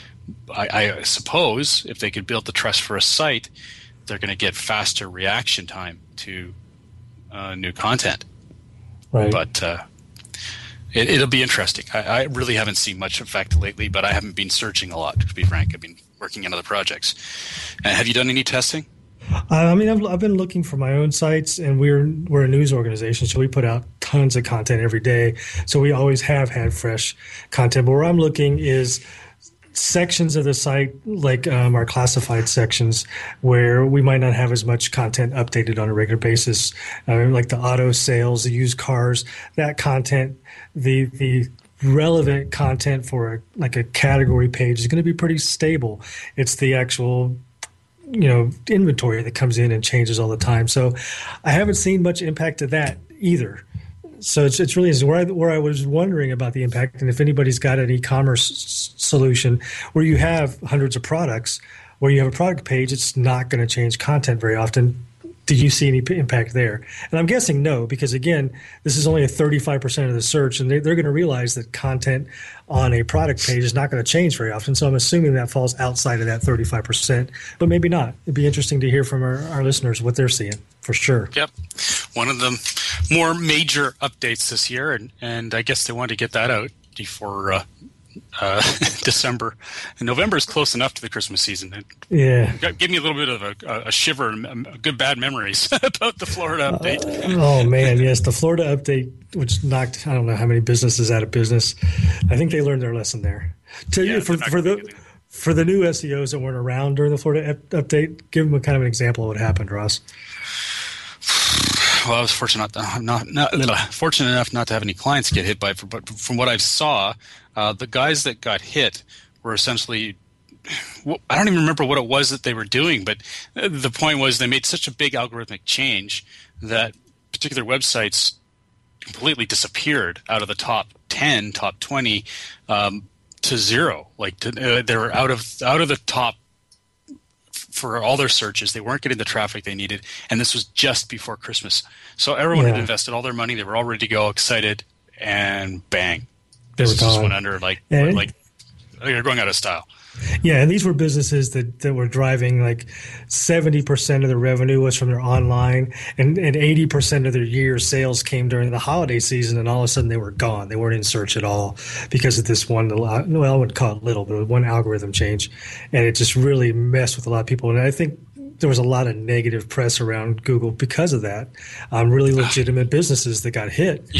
Speaker 4: I, I suppose if they could build the trust for a site, they're going to get faster reaction time to uh, new content.
Speaker 5: Right.
Speaker 4: But uh, it, it'll be interesting. I, I really haven't seen much effect lately, but I haven't been searching a lot, to be frank. I've been working on other projects. Uh, have you done any testing?
Speaker 5: Uh, I mean, I've, I've been looking for my own sites, and we're we're a news organization, so we put out tons of content every day. So we always have had fresh content. But where I'm looking is sections of the site, like um, our classified sections, where we might not have as much content updated on a regular basis, uh, like the auto sales, the used cars, that content, the the relevant content for a, like a category page is going to be pretty stable. It's the actual, you know, inventory that comes in and changes all the time. So I haven't seen much impact to that either. So it's it's really where I, where I was wondering about the impact, and if anybody's got an e-commerce s- solution where you have hundreds of products, where you have a product page, it's not going to change content very often. Did you see any p- impact there? And I'm guessing no, because again, this is only a thirty-five percent of the search, and they, they're going to realize that content on a product page is not going to change very often. So I'm assuming that falls outside of that thirty-five percent, but maybe not. It'd be interesting to hear from our, our listeners what they're seeing, for sure.
Speaker 4: Yep. One of the more major updates this year, and, and I guess they wanted to get that out before uh, uh, December. And November is close enough to the Christmas season. It
Speaker 5: Yeah.
Speaker 4: got- gave me a little bit of a, a shiver and um, good bad memories about the Florida update.
Speaker 5: Oh, man, yes. The Florida update, which knocked, I don't know how many businesses out of business. I think they learned their lesson there. To,
Speaker 4: Yeah,
Speaker 5: for,
Speaker 4: they're not
Speaker 5: for,
Speaker 4: gonna
Speaker 5: the, for the new S E Os that weren't around during the Florida ep- update, give them a kind of an example of what happened, Ross.
Speaker 4: Well, I was fortunate not, not, not little, fortunate enough not to have any clients get hit by it. But from what I saw, uh, the guys that got hit were essentially, well, I don't even remember what it was that they were doing, but the point was they made such a big algorithmic change that particular websites completely disappeared out of the top ten, top twenty, um, to zero. Like to, uh, they were out of out of the top for all their searches. They weren't getting the traffic they needed, and this was just before Christmas. So everyone
Speaker 5: Yeah.
Speaker 4: had invested all their money. They were all ready to go, excited, and bang,
Speaker 5: They were
Speaker 4: business just
Speaker 5: gone.
Speaker 4: went under like
Speaker 5: And-
Speaker 4: like they're going out of style.
Speaker 5: Yeah, and these were businesses that, that were driving like seventy percent of their revenue was from their online, and, and eighty percent of their year sales came during the holiday season, and all of a sudden they were gone. They weren't in search at all because of this one, little, well, I wouldn't call it little, but one algorithm change. And it just really messed with a lot of people. And I think there was a lot of negative press around Google because of that. Um, really legitimate businesses that got hit.
Speaker 4: Yeah.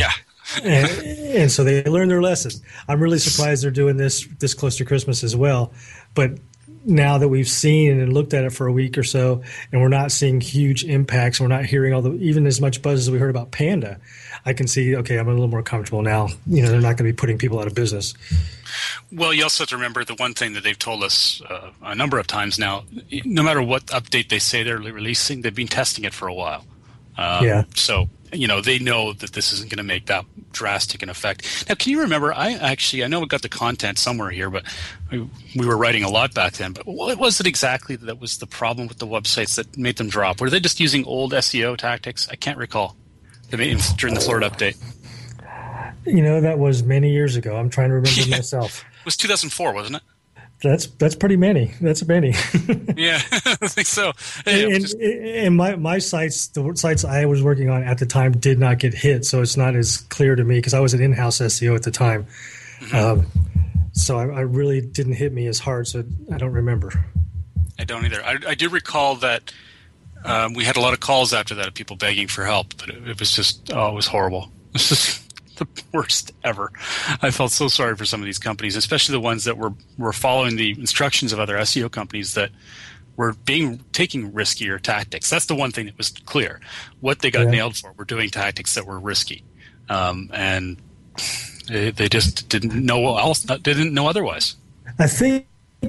Speaker 5: and, and so they learned their lesson. I'm really surprised they're doing this this close to Christmas as well. But now that we've seen and looked at it for a week or so, and we're not seeing huge impacts, we're not hearing all the even as much buzz as we heard about Panda, I can see, okay, I'm a little more comfortable now. You know, they're not going to be putting people out of business.
Speaker 4: Well, you also have to remember the one thing that they've told us uh, a number of times now, no matter what update they say they're releasing, they've been testing it for a while. Um,
Speaker 5: yeah.
Speaker 4: So, you know, they know that this isn't going to make that drastic an effect. Now, can you remember, I actually, I know we got the content somewhere here, but we, we were writing a lot back then, but what was it exactly that was the problem with the websites that made them drop? Were they just using old S E O tactics? I can't recall. During the Florida update.
Speaker 5: You know, that was many years ago. I'm trying to remember
Speaker 4: yeah.
Speaker 5: myself.
Speaker 4: It was two thousand four, wasn't it?
Speaker 5: That's that's pretty many. That's many.
Speaker 4: yeah, I think so.
Speaker 5: Hey, and, just... and my, my sites, the sites I was working on at the time did not get hit, so it's not as clear to me because I was an in-house S E O at the time. Mm-hmm. Um, so I, I really didn't hit me as hard, so I don't remember.
Speaker 4: I don't either. I, I do recall that Um, we had a lot of calls after that of people begging for help, but it, it was just, oh, it was horrible. It was just the worst ever. I felt so sorry for some of these companies, especially the ones that were, were following the instructions of other S E O companies that were being taking riskier tactics. That's the one thing that was clear. What they got yeah. nailed for were doing tactics that were risky, um, and they, they just didn't know else, didn't know otherwise.
Speaker 5: I think.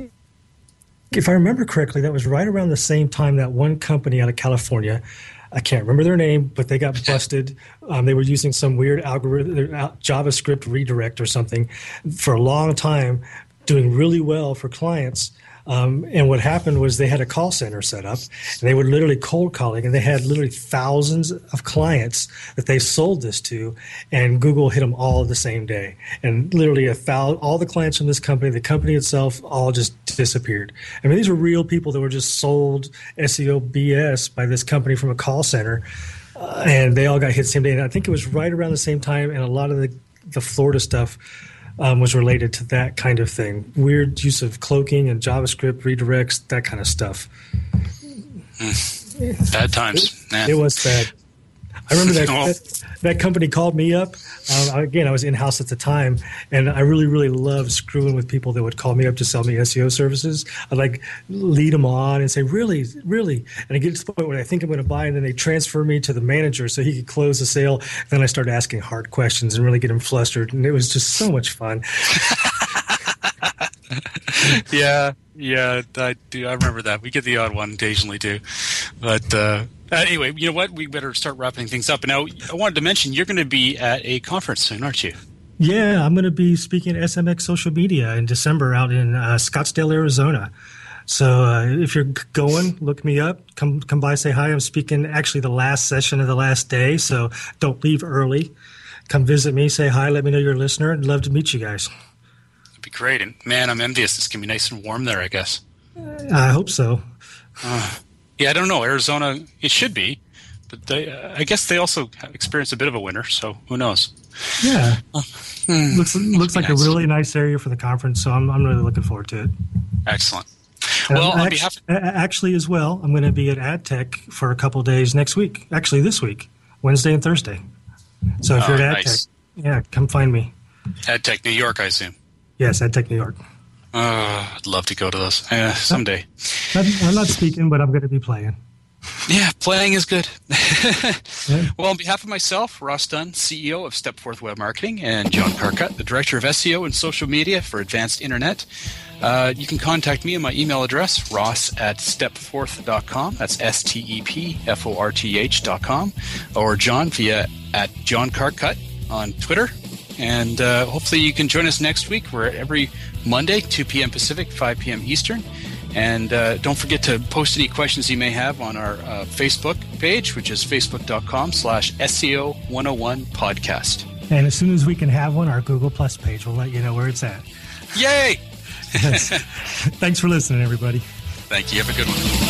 Speaker 5: If I remember correctly, that was right around the same time that one company out of California, I can't remember their name, but they got busted. Um, they were using some weird algorithm, JavaScript redirect or something for a long time, doing really well for clients. Um, and what happened was they had a call center set up, and they were literally cold calling, and they had literally thousands of clients that they sold this to, and Google hit them all the same day. And literally a thousand, all the clients from this company, the company itself, all just disappeared. I mean, these were real people that were just sold S E O B S by this company from a call center, uh, and they all got hit the same day. And I think it was right around the same time, and a lot of the, the Florida stuff Um, was related to that kind of thing. Weird use of cloaking and JavaScript redirects, that kind of stuff.
Speaker 4: Mm. Bad times.
Speaker 5: It, it was bad. I remember that that, that company called me up. Uh, again, I was in-house at the time, and I really, really loved screwing with people that would call me up to sell me S E O services. I'd like lead them on and say, really, really? And I get to the point where I think I'm going to buy, and then they transfer me to the manager so he could close the sale. Then I started asking hard questions and really get him flustered, and it was just so much fun.
Speaker 4: yeah, yeah, I do. I remember that. We get the odd one occasionally too, but. Uh, Anyway, you know what? We better start wrapping things up. Now, I wanted to mention you're going to be at a conference soon, aren't you?
Speaker 5: Yeah, I'm going to be speaking at S M X Social Media in December out in uh, Scottsdale, Arizona. So uh, if you're going, look me up. Come come by, say hi. I'm speaking actually the last session of the last day, so don't leave early. Come visit me, say hi, let me know you're a listener. I'd love to meet you guys.
Speaker 4: That'd be great. And, man, I'm envious. It's going to be nice and warm there, I guess.
Speaker 5: I hope so.
Speaker 4: Uh, Yeah, I don't know. Arizona, it should be, but they, uh, I guess they also experienced a bit of a winter, so who knows?
Speaker 5: Yeah,
Speaker 4: uh, hmm,
Speaker 5: looks looks like nice. A really nice area for the conference, so I'm I'm really looking forward to it.
Speaker 4: Excellent.
Speaker 5: And
Speaker 4: well, on
Speaker 5: actually,
Speaker 4: behalf of-
Speaker 5: actually, as well, I'm going to be at AdTech for a couple of days next week. Actually, this week, Wednesday and Thursday. So if
Speaker 4: oh,
Speaker 5: you're at AdTech,
Speaker 4: nice.
Speaker 5: yeah, come find me.
Speaker 4: AdTech New York, I assume.
Speaker 5: Yes, AdTech New York.
Speaker 4: Uh, I'd love to go to those uh, someday.
Speaker 5: I'm not speaking, but I'm going to be playing.
Speaker 4: Yeah, playing is good. yeah. Well, on behalf of myself, Ross Dunn, C E O of Stepforth Web Marketing, and John Carcutt, the Director of S E O and Social Media for Advanced Internet, uh, you can contact me on my email address, ross at stepforth dot com. That's S T E P F O R T H dot com. Or John via at John Carcutt on Twitter. And uh, hopefully you can join us next week. We're every Monday, two p.m. Pacific, five p.m. Eastern. And uh, don't forget to post any questions you may have on our uh, Facebook page, which is facebook.com slash SEO 101 podcast.
Speaker 5: And as soon as we can have one, our Google Plus page will let you know where it's at.
Speaker 4: Yay!
Speaker 5: Yes. Thanks for listening, everybody.
Speaker 4: Thank you. Have a good one.